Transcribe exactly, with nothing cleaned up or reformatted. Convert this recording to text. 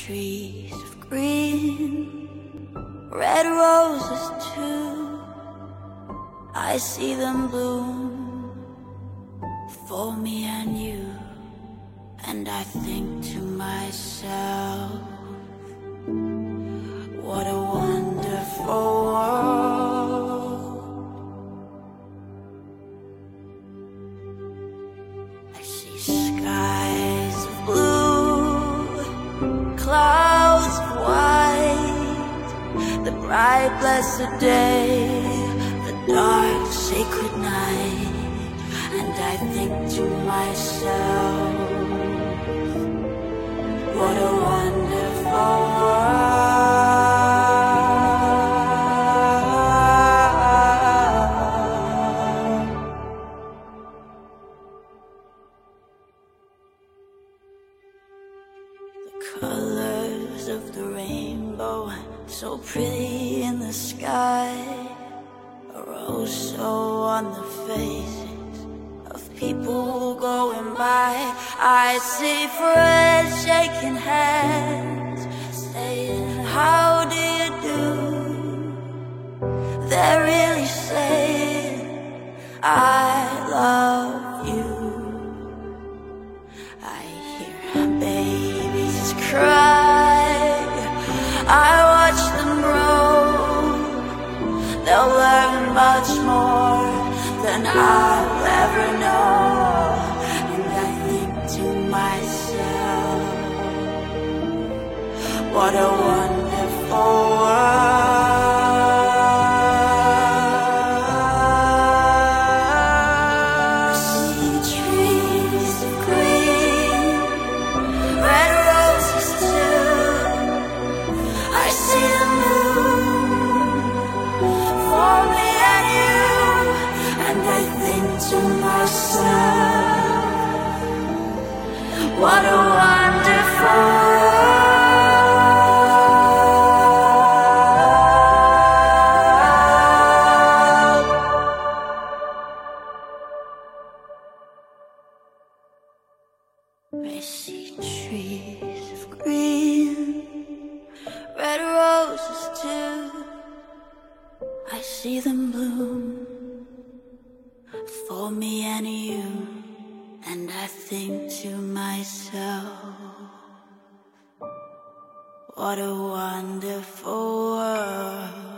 trees of green, red roses too. I see them bloom for me and you, and I think to myself, what a wonderful world. I see skies of blue, clouds of white, the bright blessed day, the dark sacred night, and I think to myself, what a wonderful world. The colors of the rainbow, so pretty in the sky, are also on the faces of people going by. I see friends shaking hands, saying, how do you do? They're really saying, I love you. I hear babies cry, I watch them grow. They'll learn much more than I'll ever know. And I think to myself, what a wonderful world. I see trees of green, red roses too. I see them bloom for me and you, and I think to myself, what a wonderful world. I see trees of green, red roses too. I see them bloom for me and you, and I think to myself, what a wonderful world.